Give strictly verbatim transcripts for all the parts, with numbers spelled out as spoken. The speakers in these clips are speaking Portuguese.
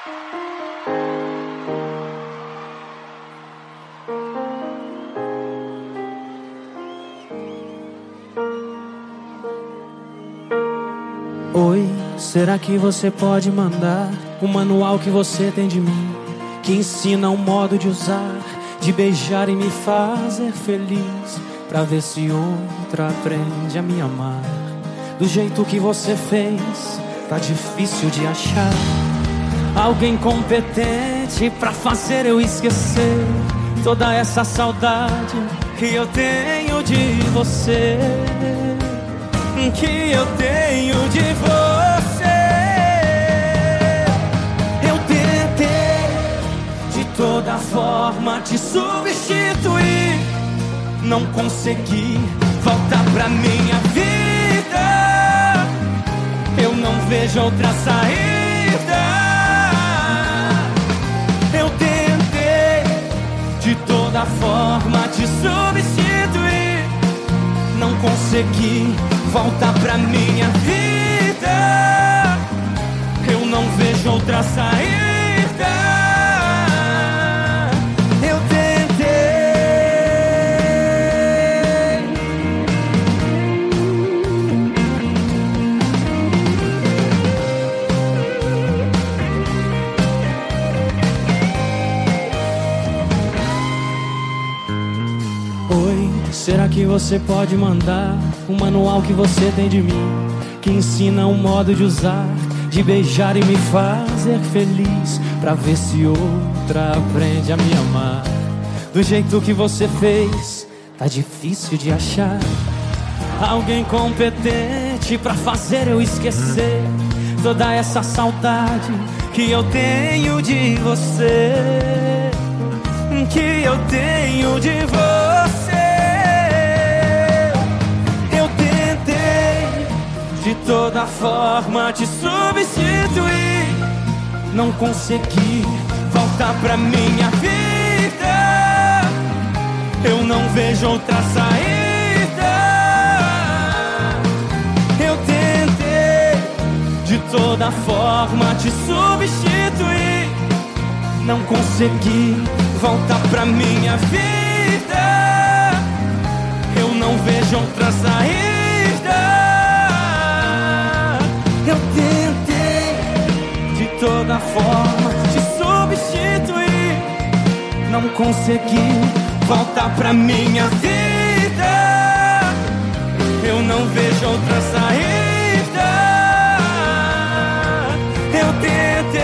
Oi, será que você pode mandar o manual que você tem de mim, que ensina um modo de usar, de beijar e me fazer feliz, pra ver se outra aprende a me amar do jeito que você fez. Tá difícil de achar alguém competente pra fazer eu esquecer toda essa saudade que eu tenho de você, que eu tenho de você. Eu tentei de toda forma te substituir, não consegui voltar pra minha vida. Eu não vejo outra saída. Eu tentei de toda forma te substituir, não consegui voltar pra minha vida. Eu não vejo outra saída. Eu tentei. Oi, será que você pode mandar o manual que você tem de mim, que ensina um modo de usar, de beijar e me fazer feliz, pra ver se outra aprende a me amar do jeito que você fez. Tá difícil de achar alguém competente pra fazer eu esquecer toda essa saudade que eu tenho de você, que eu tenho de você. Eu tentei de toda forma te substituir, não consegui voltar pra minha vida. Eu não vejo outra saída. Eu tentei de toda forma te substituir, não consegui voltar pra minha vida. Eu não vejo outra saída. Eu tentei de toda forma te substituir, não consegui voltar pra minha vida. Eu não vejo outra saída. Eu tentei.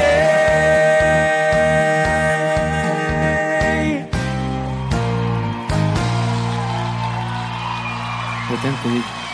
Eu tento comigo.